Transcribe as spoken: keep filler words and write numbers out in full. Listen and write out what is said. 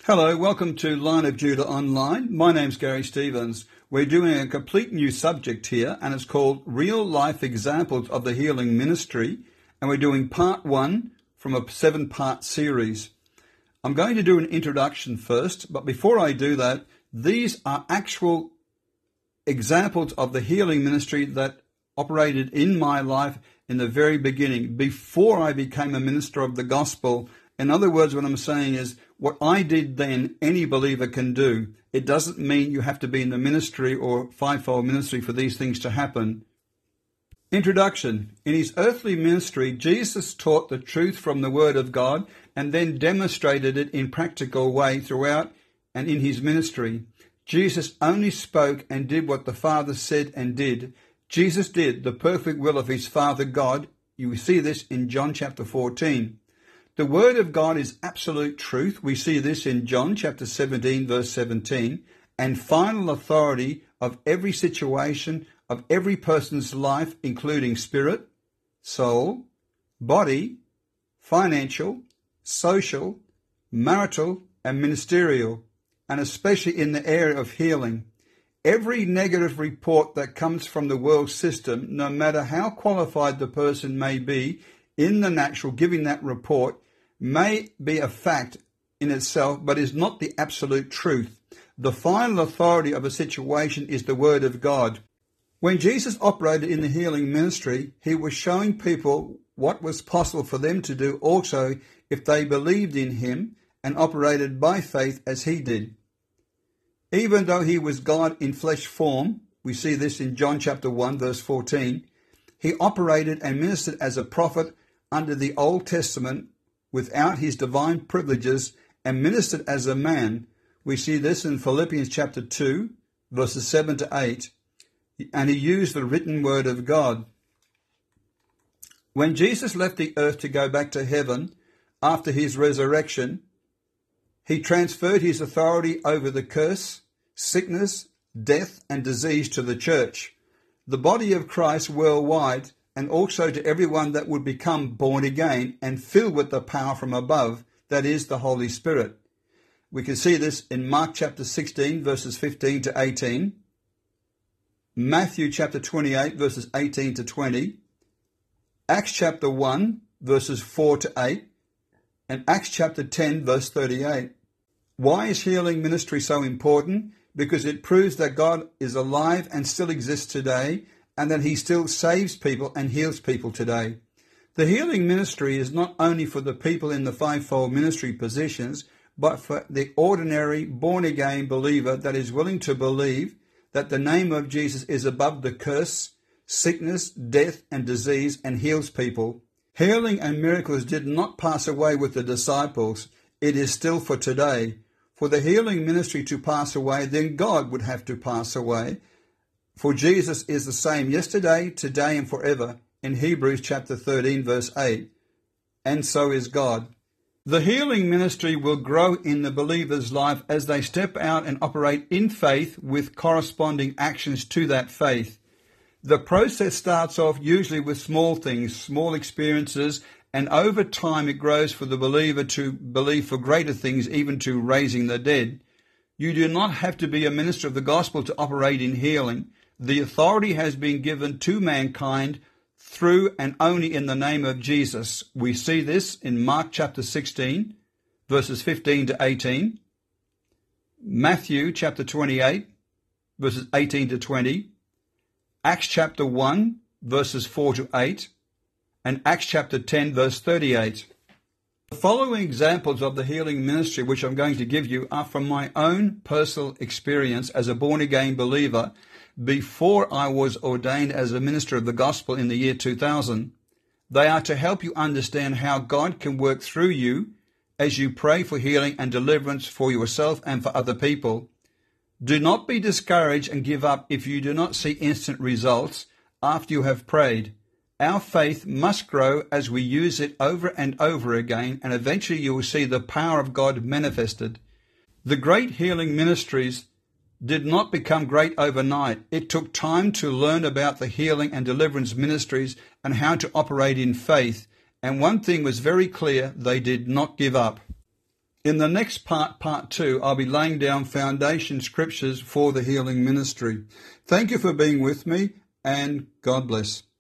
Hello, welcome to Line of Judah Online. My name's Gary Stevens. We're doing a complete new subject here, and it's called Real Life Examples of the Healing Ministry, and we're doing part one from a seven-part series. I'm going to do an introduction first, but before I do that, these are actual examples of the healing ministry that operated in my life in the very beginning, before I became a minister of the gospel. In other words, what I'm saying is, what I did then, any believer can do. It doesn't mean you have to be in the ministry or fivefold ministry for these things to happen. Introduction. In his earthly ministry, Jesus taught the truth from the Word of God and then demonstrated it in practical way throughout and in his ministry. Jesus only spoke and did what the Father said and did. Jesus did the perfect will of his Father God. You see this in John chapter fourteen. The Word of God is absolute truth. We see this in John chapter seventeen, verse seventeen, and final authority of every situation, of every person's life, including spirit, soul, body, financial, social, marital, and ministerial, and especially in the area of healing. Every negative report that comes from the world system, no matter how qualified the person may be in the natural giving that report, may be a fact in itself, but is not the absolute truth. The final authority of a situation is the Word of God. When Jesus operated in the healing ministry, he was showing people what was possible for them to do also if they believed in him and operated by faith as he did. Even though he was God in flesh form, we see this in John chapter one, verse fourteen, he operated and ministered as a prophet under the Old Testament without his divine privileges and ministered as a man. We see this in Philippians chapter two, verses seven to eight, and he used the written word of God. When Jesus left the earth to go back to heaven after his resurrection, he transferred his authority over the curse, sickness, death, and disease to the church, the body of Christ worldwide, and also to everyone that would become born again and filled with the power from above, that is, the Holy Spirit. We can see this in Mark chapter sixteen, verses fifteen to eighteen, Matthew chapter twenty-eight, verses eighteen to twenty, Acts chapter one, verses four to eight, and Acts chapter ten, verse thirty-eight. Why is healing ministry so important? Because it proves that God is alive and still exists today, and that he still saves people and heals people today. The healing ministry is not only for the people in the fivefold ministry positions, but for the ordinary born-again believer that is willing to believe that the name of Jesus is above the curse, sickness, death, and disease, and heals people. Healing and miracles did not pass away with the disciples. It is still for today. For the healing ministry to pass away, then God would have to pass away. For Jesus is the same yesterday, today, and forever, in Hebrews chapter thirteen, verse eight. And so is God. The healing ministry will grow in the believer's life as they step out and operate in faith with corresponding actions to that faith. The process starts off usually with small things, small experiences, and over time it grows for the believer to believe for greater things, even to raising the dead. You do not have to be a minister of the gospel to operate in healing. The authority has been given to mankind through and only in the name of Jesus. We see this in Mark chapter sixteen, verses fifteen to eighteen, Matthew chapter twenty-eight, verses eighteen to twenty, Acts chapter one, verses four to eight, and Acts chapter ten, verse thirty-eight. The following examples of the healing ministry which I'm going to give you are from my own personal experience as a born-again believer before I was ordained as a minister of the gospel in the year two thousand. They are to help you understand how God can work through you as you pray for healing and deliverance for yourself and for other people. Do not be discouraged and give up if you do not see instant results after you have prayed. Our faith must grow as we use it over and over again, and eventually you will see the power of God manifested. The great healing ministries did not become great overnight. It took time to learn about the healing and deliverance ministries and how to operate in faith. And one thing was very clear, they did not give up. In the next part, part two, I'll be laying down foundation scriptures for the healing ministry. Thank you for being with me, and God bless.